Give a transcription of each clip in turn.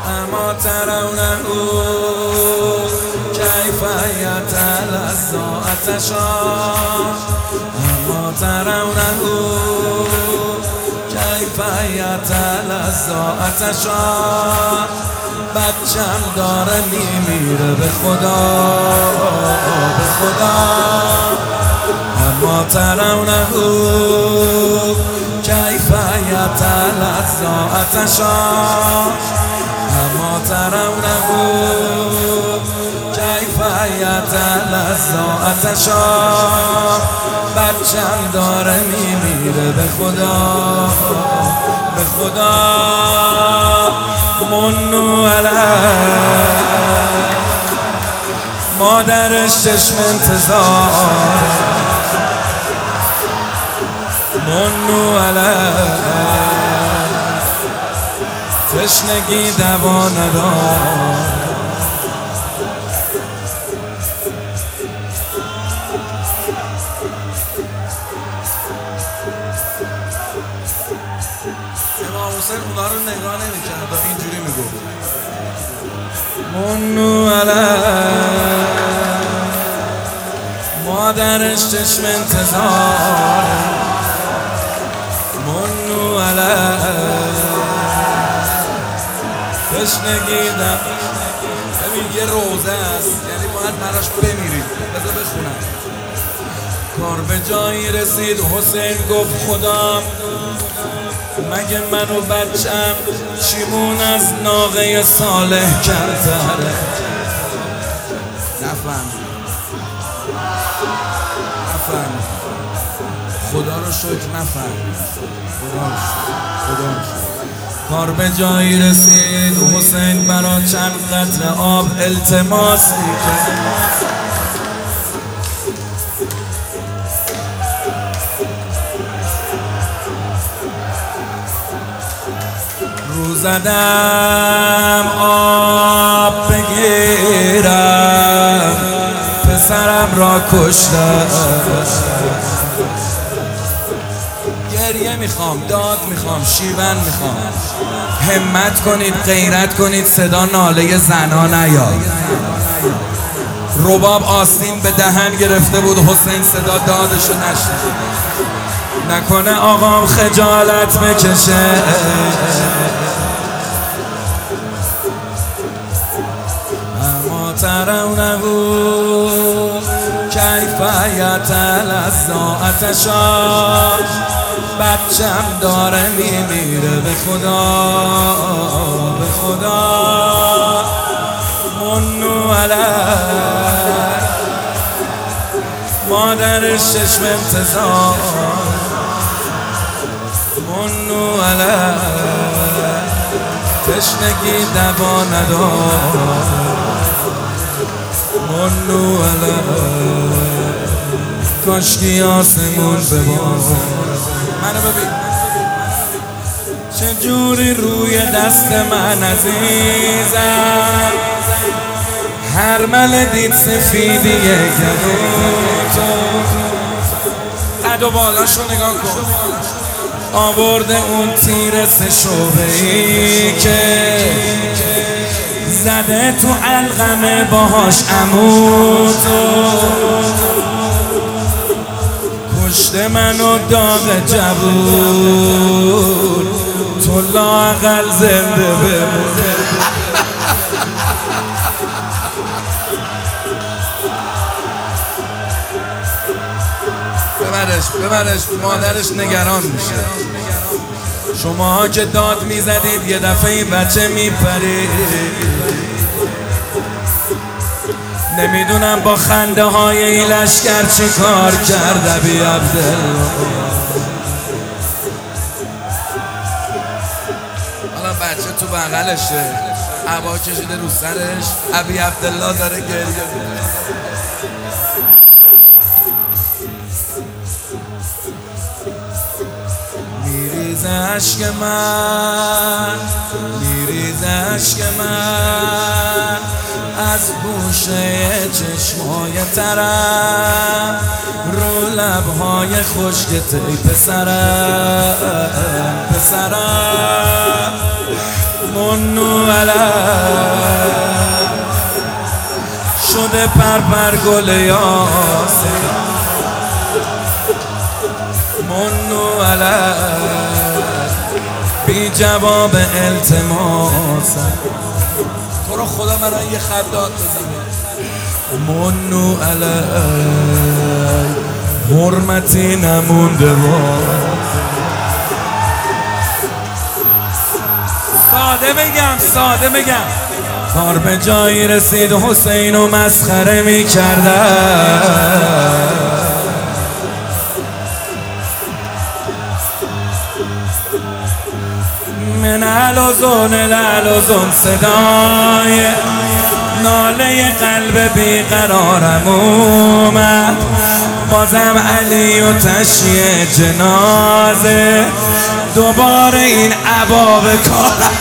اما ترونه کیف یتلظی عطشا اما ترونه کیف یتلظی عطشا بچم داره میمیره به خدا به خدا اما ترونه کیف یتلظی عطشا اما ترونه کیف یتلظی عطشا بچم داره میمیره به خدا به خدا منو علیه مادرش چشم انتظار منو علیه تشنگی دوا ندار امام حسین اونا رو نگاه نمی‌کرد و اینجوری میگفت منو علیه مادرش چشم انتظار منو علیه تشنگی دم ببین یه روزه است یعنی باید براش بمیرید بذار بخونم کار به جایی رسید حسین گفت خدا مگه من و بچم چیمون از ناقه صالح کمتره نفهم خدا رو شکر نفهم خدا رو کار به جایی رسید حسین برا چند قطره آب التماس کرد رو زدم آب بگیرم پسرم را کشتم گریه میخوام داد میخوام شیون میخوام همت کنید غیرت کنید صدا ناله زنا نیاد رباب آستین به دهن گرفته بود حسین صدا دادشو نشنید نکنه آقام خجالت بکشه اما ترونه کیف یتلظی عطشا بچم داره میمیره به خدا به خدا منو علیه مادرش چشم انتظار منو علیه تشنگی دوا ندار منو علیه کاشکی آسمون ببار منو ببین چجوری روی دست من عزیزم هر مل دید سفیدیه گلو تو قد و بالاشو نگاه کن آورده اون تیر سه شعبه‌ای که زده تو علقمه باهاش عمودو کشته منو داغ جبون تو لااقل زنده بمون ببرش مادرش نگران میشه شماها که داد میزدید یه دفعه این بچه میپرید نمیدونم با خنده های این لشکر چی کار کرد ابی عبدالله حالا بچه تو بغلشه عبا کشیده رو سرش ابی عبدالله داره گریه میکنه میریزه عشق من از گوشه چشمای ترم رو لبهای خشکت ای پسرم منو علم شده پر گل یاسر، منو علم بی جواب التماسم. تو رو خدا من یه خط داد بزنم. منو علم حرمتی نمونده ساده بگم کار به جایی رسید حسین و مسخره می کردن. من الحزن صدای ناله قلب بیقرارم اومد، بازم علی و تشییع جنازه، دوباره این عبا به کارم.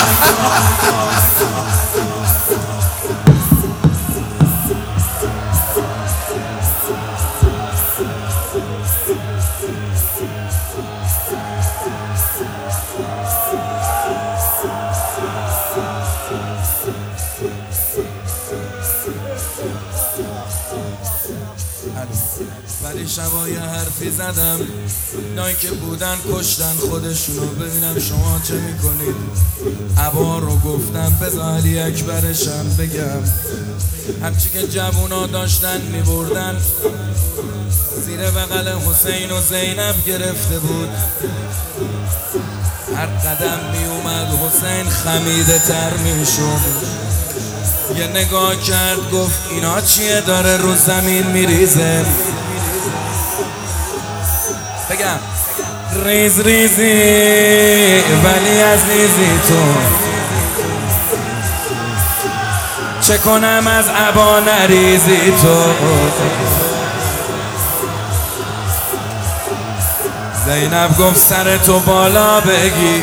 ولی شبای حرفی زدم، اینایی که بودن کشتن خودشونو، ببینم شما چه میکنید. عبا رو گفتم بذار علی اکبرشم بگم، همچی که جوونا داشتن میبردن زیر بغل حسین و زینب گرفته بود. هر قدم میومد حسین خمیده تر میشد. یه نگاه کرد گفت اینا چیه داره رو زمین میریزه. بگم ریز ریزی ولی عزیزی تو، چه کنم از عبا نریزی تو. زینب گفت سر تو بالا بگی،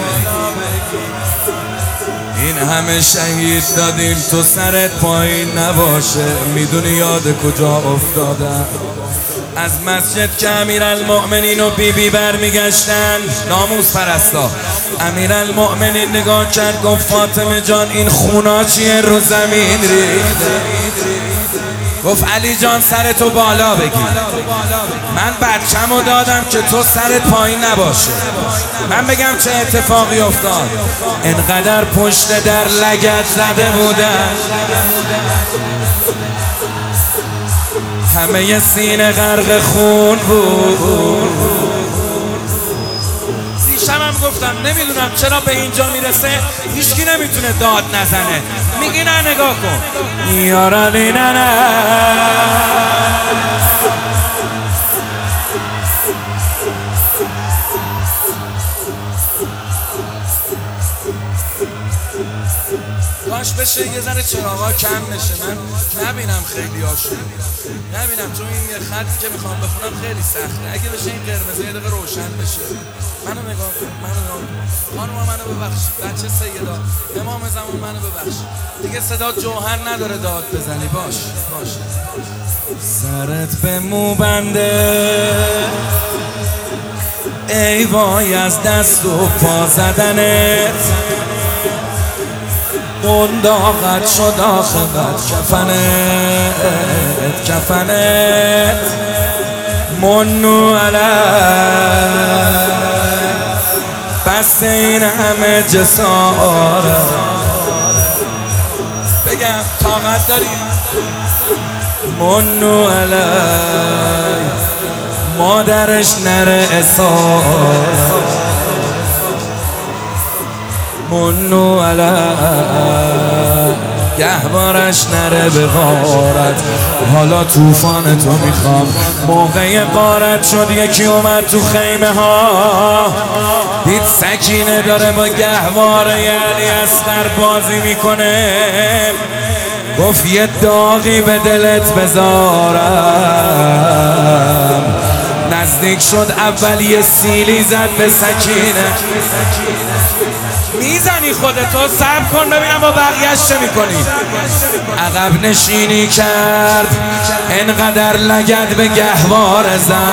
این همه شهید دادیم تو سرت پایین نباشه. میدونی یاد کجا افتادم؟ از مسجد که امیرالمؤمنین و بیبی برمیگشتن، ناموس پرستا، امیرالمؤمنین نگاه کرد گفت فاطمه جان این خونا چیه رو زمین ریخته؟ گفت علی جان سرتو بالا بگیر، من بچه‌مو دادم که تو سرت پایین نباشه. من بگم چه اتفاقی افتاد. انقدر پشت در لگد زده بودن، همه سینه غرق خون بود. دیشبم گفتم نمیدونم چرا به اینجا میرسه هیچکی نمیتونه داد نزنه. میگی نه نگاه کن یارانی نه کاش بشه یه ذره چراغا کم بشه، من نبینم خیلی هاشون، نبینم، چون این یه خطی که میخوام بخونم خیلی سخته. اگه بشه این قرمزه یه دقیقه روشن بشه. منو نگاه کن، خانوما منو ببخشید، بچه سیدا، امام زمان منو ببخشید. دیگه صدا جوهر نداره داد بزنی. باش سرت به مو بنده، ای وای از دست و پا زدنت، منداغت شد آخرت کفنت منو علم بس این همه جسارت. بگم طاقت داری؟ منو علم مادرش نره اسارت، منو علم گهوارش نره به غارت. حالا طوفان تو میخوام. موقع غارت شد یکی اومد تو خیمه ها، دید سکینه داره با گهوار علی اصغر بازی میکنه، گفت یه داغی به دلت بذارم. نزدیک شد اول یه سیلی زد به سکینه. میزنی خودتو؟ صبر کن ببینم با بقیه‌اش چه میکنی. عقب نشینی کرد، انقدر لگد به گهوار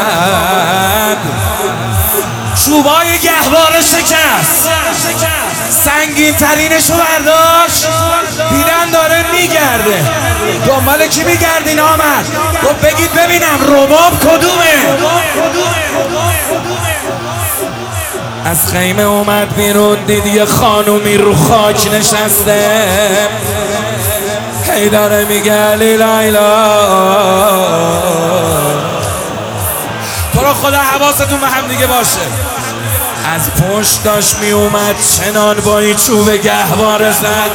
زد، چوبای گهوار شکست. سنگین ترینشو برداشت، دیدن داره میگرده. دنبال کی میگردین آمد؟ گفت بگید ببینم رباب کدومه؟ از خیمه اومد بیرون، دید یه خانومی رو خاک نشسته، هی داره میگه لیلا. تو رو خدا حواستون به هم دیگه باشه. از پشت داشت می اومد، چنان با این چوب گهواره زد.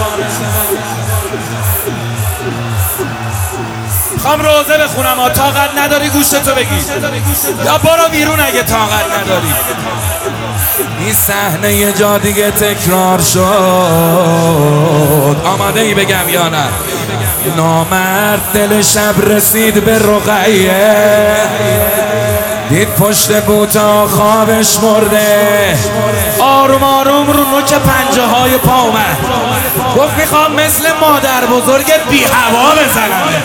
میخوام روزه بخونم ها، طاقت نداری گوشتو بگیر یا برو بیرون اگه طاقت نداری. این صحنه یه جا دیگه تکرار شد. آماده ای بگم یا نه؟ نامرد دل شب رسید به رقیه، دید پشت بوتا خوابش مرده، آروم آروم رو نوک پنجه های پا اومد، گفت میخوام مثل مادر بزرگ بی هوا بزنم.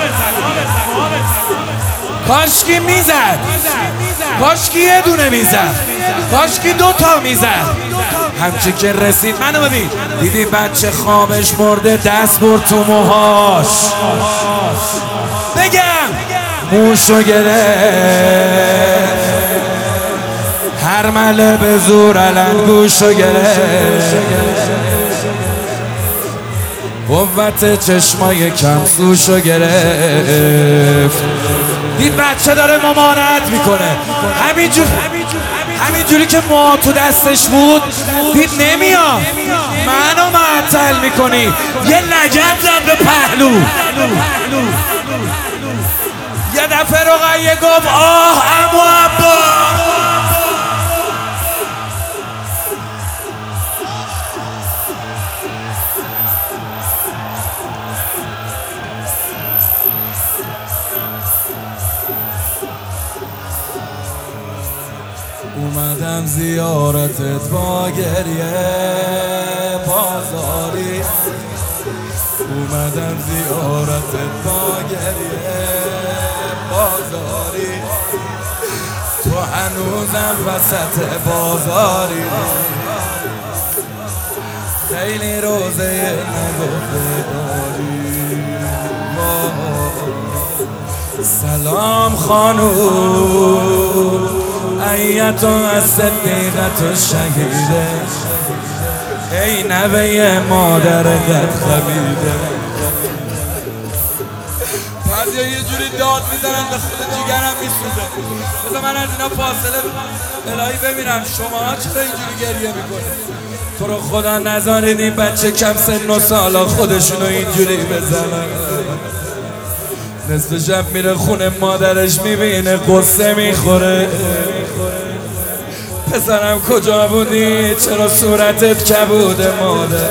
کاشکی میزد، کاشکی یه دونه میزد، کاشکی دوتا میزد. همچی که رسید، منو ببین، دیدی بچه خوابش مرده، دست برد تو موهاش، بگم موشو گرفت، هر مله به زور علنگوشو گرفت، قوت چشمای کم سوشو گرفت. دید بچه داره ممانعت میکنه، همینجوری که ما تو دستش بود، دید نمیاد، منو معطل میکنی، یه لگد زد به پهلو. یه دفعه رقیه گفت آه عمو عباس. اومدم زیارتت با گریه بازاری، اومدم زیارتت با گریه بازاری، تو هنوزم وسط بازاری، خیلی روزه نگفته داری. سلام خانوم، ایتو از صدیقت و شهیده، ای نوه مادر قد خمیده. بعضیا یه جوری داد میزنن به خود جیگرم میسوزه. بذار من از اینا فاصله الهی ببینم شما چرا اینجوری گریه میکنه. تو رو خدا نذارید این بچه کم سن و سالا خودشونو اینجوری بزنن. نصف شب میره خونه مادرش میبینه قصه میخوره. پسرم کجا بودی؟ چرا صورتت کبوده مادر؟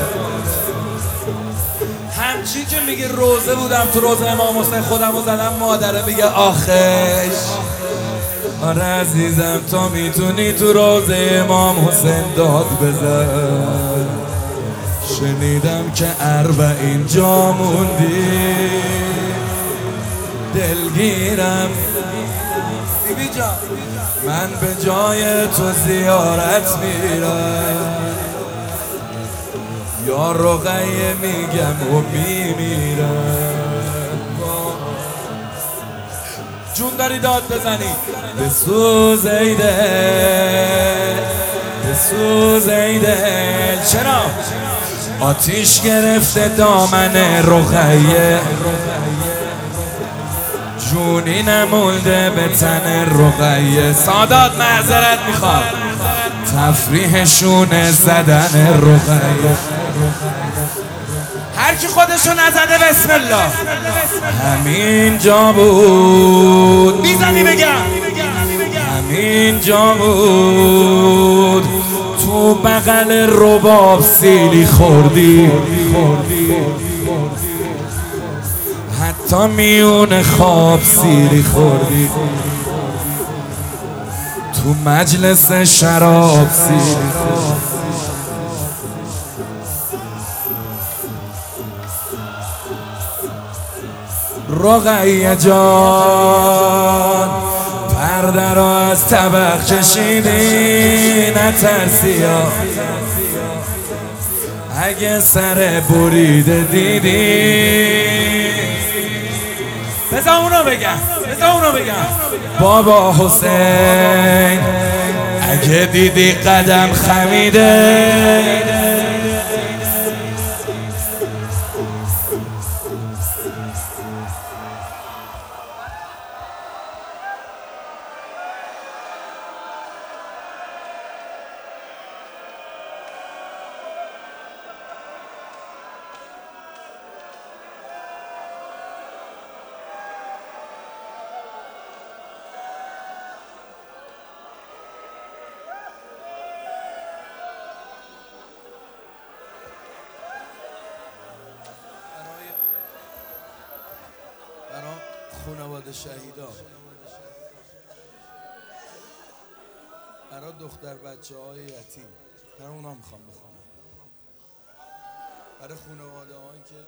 همچین که میگه روزه بودم، تو روزه امام حسین خودم رو زدم، مادره میگه آخش. آره عزیزم تو میتونی تو روزه امام حسین داد بزن. شنیدم که 40 جا موندی، دلگیرم بیبی جان، من به جای تو زیارت میرم، یا رقیه میگم و میمیرم. جون داری داد بزنی بسوز ای دل، بسوز ای دل. چرا؟ آتیش گرفته دامن رقیه، جونی نمونده به تن رقیه. سادات معذرت میخوام، تفریحشونه زدن رقیه. هر کی خودشو نزده بسم الله. همین جا بود، میزنی بگم همین جا بود، تو بغل رباب سیلی خوردی، حتی میون خواب سیری خوردی، تو مجلس شراب سیری خوردی. رقیه جان پرده را از طبق کشیدی، نترسی ها اگه سر بریده دیدی بذار اونو بگم بابا حسین اگه دیدی قدم خمیده برای خانواده شهیدا، برای دختر بچه های یتیم، برای اونا میخوام بخونم، برای خانواده هایی که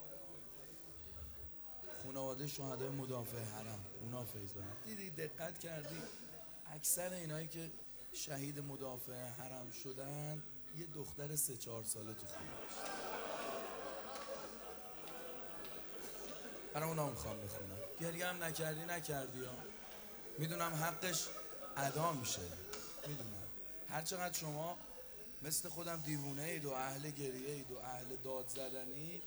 خانواده شهدای مدافع حرم، اونا فیض برن. دیدی دقت کردی اکثر اینایی که شهید مدافع حرم شدن یه دختر 3-4 ساله تو خونه داشت. برای اونا میخوام بخونم. گریه هم نکردی ها. میدونم حقش ادا میشه، میدونم هرچقدر شما مثل خودم دیوونه اید و اهل گریه اید و اهل داد زدنید،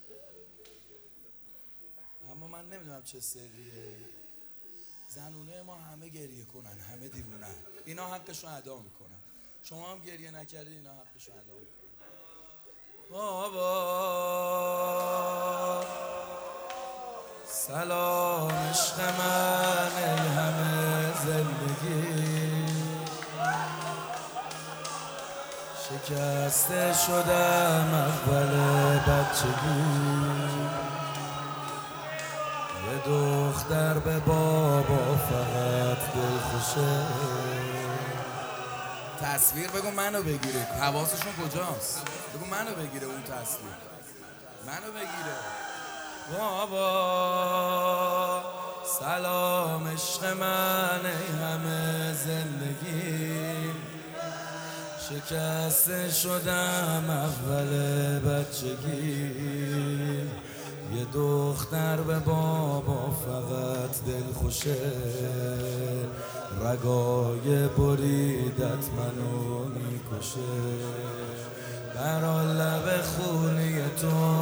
اما من نمیدونم چه سریه. زنونه ما همه گریه کنن، همه دیوونن، اینا حقشو ادا میکنن. شما هم گریه نکردید، اینا حقشو ادا میکنن. بابا سلام عشق من ای همه زندگی، شکسته شدم اول بچگی، یه دختر به بابا فقط دل خوشه. تصویر بگو منو بگیره، حواسشون کجاست؟ بگو منو بگیره، اون تصویر منو بگیره. بابا سلام عشق من ای همه زندگی، شکسته شدم اول بچگی، یه دختر به بابا فقط دل خوشه، رگای بریدت منو میکشه، برا لب خونی تو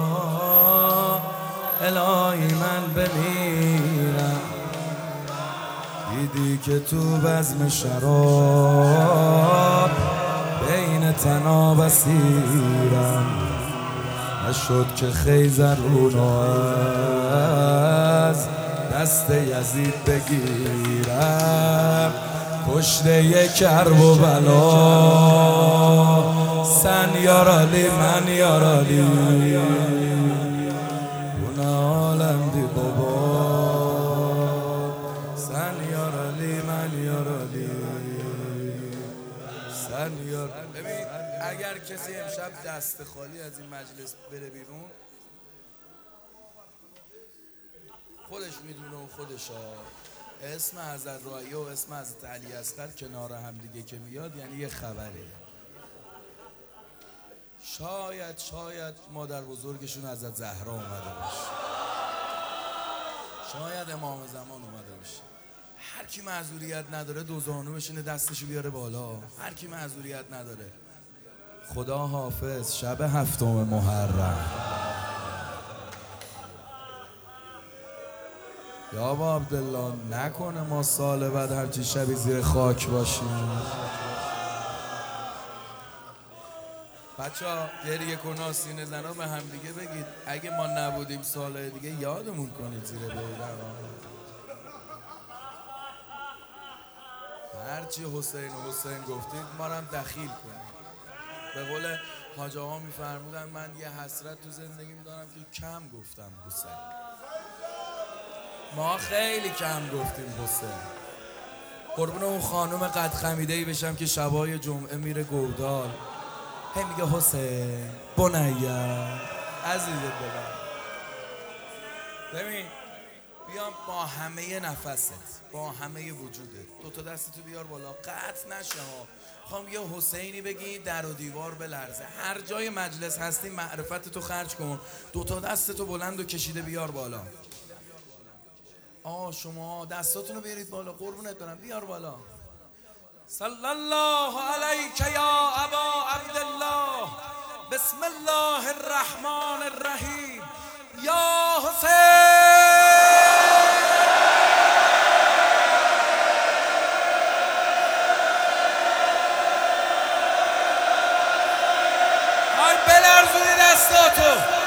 الهی من بمیرم، دیدی که تو بزم شراب بین تنا بسیرم، نشد که خیزرونو از دست یزید بگیرم، کشته کرب و بلا سن یارالی من یارالی، اون عالم دی بابا سن یارالی من یارالی سن یارالی. ببین اگر کسی امشب دست خالی از این مجلس بره بیرون، خودش میدونه و خودشا اسم حضرت رعیه و اسم حضرت علی اصغر کنار هم دیگه که میاد یعنی یه خبره. شاید مادر بزرگشون حضرت زهرا اومده باشه، شاید امام زمان اومده باشه. هر کی معذوریت نداره دو زانو بشینه دستشو بیاره بالا، هر کی معذوریت نداره. خدا حافظ. شب 7 محرم یا ابا عبدالله نکنه ما سال بعد هرچی شبی زیر خاک باشیم. بچه ها گریه کن سینه زنا به هم دیگه بگید اگه ما نبودیم سالهای دیگه یادمون کنید زیر بیرق. هرچی حسین گفتید ما رو هم دخیل کنید. به قول حاج آقا میفرمودن من یه حسرت تو زندگیم دارم که کم گفتم حسین. ما خیلی کم گفتیم حسین. قربون اون خانم قد خمیده‌ای بشم که شبای جمعه میره گودال هی میگه حسین بنیا عزیز دلم. ببین بیا با همه نفست، با همه وجودت، دوتا دستتو بیار بالا، قطع نشه ها. خوام یه حسینی بگی در و دیوار بلرزه. هر جای مجلس هستی معرفتتو خرج کن، دوتا دستتو بلند و کشیده بیار بالا. شما دستاتونو بیارید بالا، قربونت برم، بیار بالا. صلی الله علیک یا ابا عبدالله، بسم الله الرحمن الرحیم، یا حسین. بلرزونی دستاتو.